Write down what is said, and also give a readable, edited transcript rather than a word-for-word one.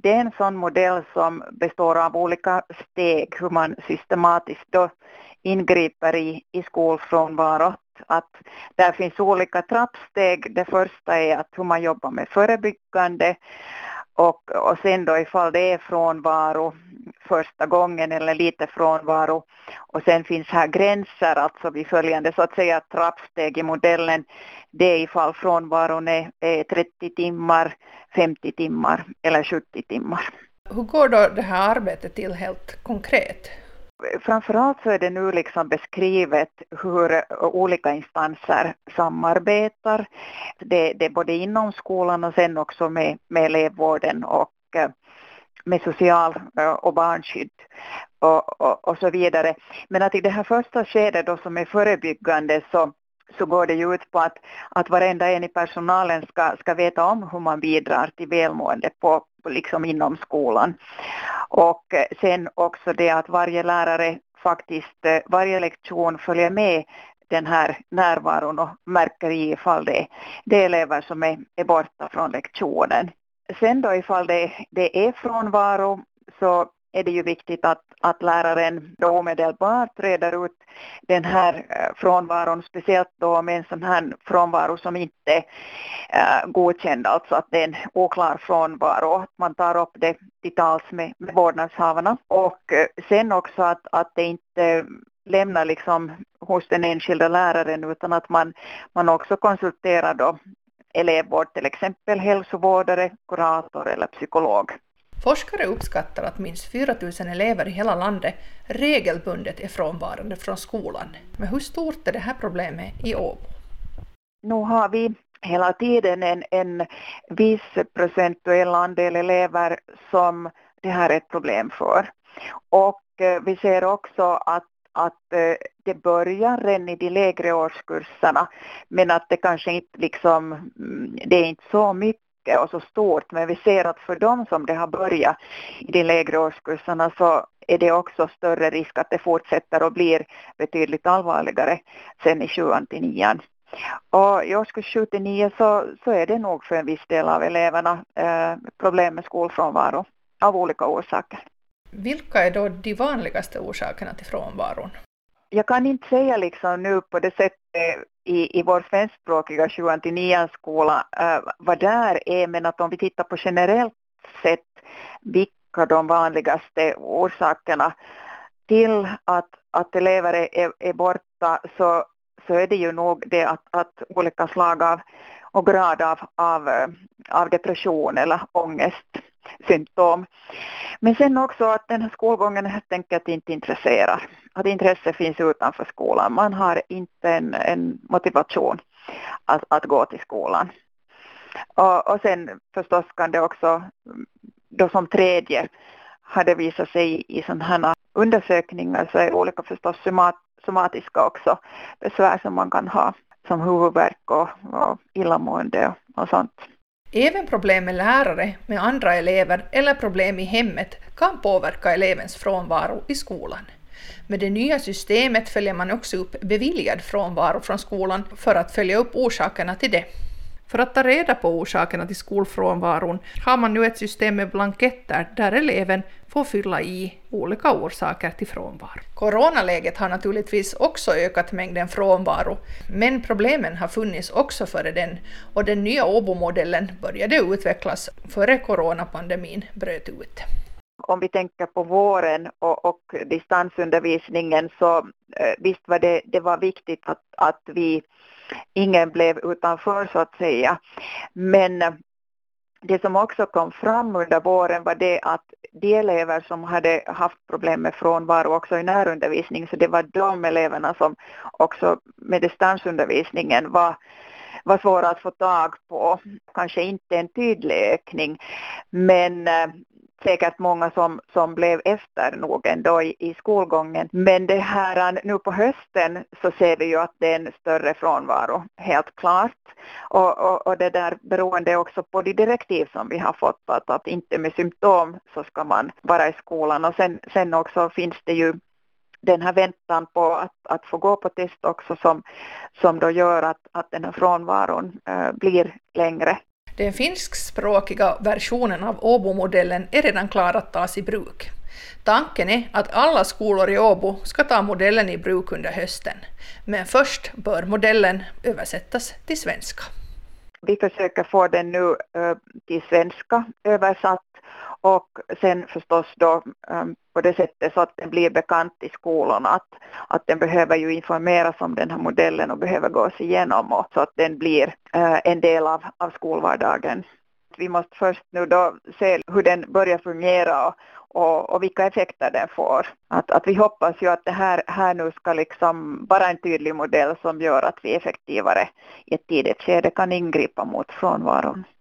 det är en sån modell som består av olika steg hur man systematiskt då ingriper i skolfrånvaro. Att där finns olika trappsteg. Det första är att hur man jobbar med förebyggande och sen då ifall det är frånvaro första gången eller lite frånvaro. Och sen finns här gränser, alltså vid följande så att säga trappsteg i modellen. Det är ifall frånvaron är 30 timmar, 50 timmar eller 70 timmar. Hur går då det här arbetet till helt konkret? Framförallt så är det nu liksom beskrivet hur olika instanser samarbetar. Det är både inom skolan och sen också med elevvården och med social- och barnskydd och så vidare. Men att i det här första skedet då som är förebyggande så går det ju ut på att varenda en i personalen ska veta om hur man bidrar till välmående på liksom inom skolan. Och sen också det att varje lärare faktiskt varje lektion följer med den här närvaron och märker ifall det är elever som är borta från lektionen. Sen då ifall det är frånvaro så är det ju viktigt att läraren då omedelbart reder ut den här frånvaron, speciellt då med en sån här frånvaro som inte är godkänd, alltså att det är en oklar frånvaro. Man tar upp det till tals med vårdnadshavarna och sen också att det inte lämnar liksom hos den enskilda läraren utan att man också konsulterar då elevvård, till exempel hälsovårdare, kurator eller psykolog. Forskare uppskattar att minst 4 000 elever i hela landet regelbundet är frånvarande från skolan. Men hur stort är det här problemet i Åbo? Nu har vi hela tiden en viss procentuell andel elever som det här är ett problem för. Och vi ser också att det börjar redan i de lägre årskurserna, men att det kanske inte liksom, det är inte så mycket och så stort, men vi ser att för dem som det har börjat i de lägre årskurserna så är det också större risk att det fortsätter och blir betydligt allvarligare sen i 7:an till 9:an. Och i årskurs 7 till 9 så är det nog för en viss del av eleverna problem med skolfrånvaro av olika orsaker. Vilka är då de vanligaste orsakerna till frånvaron? Jag kan inte säga liksom nu på det sättet i vår svenskspråkiga 7:an till 9:an skola vad där är, men att om vi tittar på generellt sett vilka de vanligaste orsakerna till att elever är borta så är det ju nog det att olika slag av och grad av depression eller ångestsymptom. Men sen också att den här skolgången helt enkelt inte intresserar. Att intresse finns utanför skolan. Man har inte en motivation att gå till skolan. Och sen förstås kan det också, då som tredje har det visat sig i sådana här undersökningar så är olika förstås somatiska också besvär som man kan ha som huvudvärk och illamående och sånt. Även problem med lärare, med andra elever eller problem i hemmet kan påverka elevens frånvaro i skolan. Med det nya systemet följer man också upp beviljad frånvaro från skolan för att följa upp orsakerna till det. För att ta reda på orsakerna till skolfrånvaron har man nu ett system med blanketter där eleven får fylla i olika orsaker till frånvaro. Coronaläget har naturligtvis också ökat mängden frånvaro, men problemen har funnits också före den och den nya Åbo-modellen började utvecklas före coronapandemin bröt ut. Om vi tänker på våren och distansundervisningen så visst var det var viktigt att ingen blev utanför så att säga. Men det som också kom fram under våren var det att de elever som hade haft problem med frånvaro också i närundervisning, så det var de eleverna som också med distansundervisningen var svåra att få tag på. Kanske inte en tydlig ökning, men säkert många som blev efter nog ändå i skolgången. Men det här nu på hösten så ser vi ju att det är en större frånvaro, helt klart. Och det där beroende också på de direktiv som vi har fått att inte med symptom så ska man vara i skolan. Och sen också finns det ju den här väntan på att få gå på test också som då gör att den här frånvaron blir längre. Den finskspråkiga versionen av Åbo-modellen är redan klar att tas i bruk. Tanken är att alla skolor i Åbo ska ta modellen i bruk under hösten. Men först bör modellen översättas till svenska. Vi försöker få den nu till svenska översatt och sen förstås då på det sättet så att den blir bekant i skolorna. Att den behöver ju informeras om den här modellen och behöver gås igenom och så att den blir en del av skolvardagen. Vi måste först nu då se hur den börjar fungera och vilka effekter den får. Att vi hoppas ju att det här nu ska liksom vara en tydlig modell som gör att vi effektivare i ett tidigt skede kan ingripa mot frånvaron.